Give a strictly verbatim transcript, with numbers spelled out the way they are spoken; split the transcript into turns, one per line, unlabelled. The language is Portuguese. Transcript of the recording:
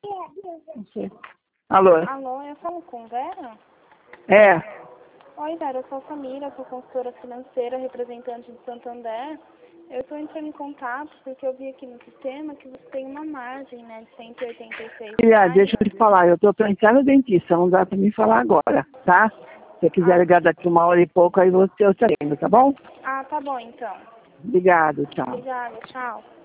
Não sei. Alô?
Alô, eu falo com Vera?
É.
Oi, Vera, eu sou a Samira, sou consultora financeira, representante de Santander. Eu estou entrando em contato porque eu vi aqui no sistema que você tem uma margem, né, de cento e oitenta e seis
Filha,
reais.
deixa eu te falar, eu tô pra entrar no dentista, não dá pra me falar agora, tá? Se você quiser
Ah.
ligar daqui uma hora e pouco, aí você eu te atendo, tá bom?
Ah, tá bom, então.
Obrigado, tchau.
Obrigada, tchau.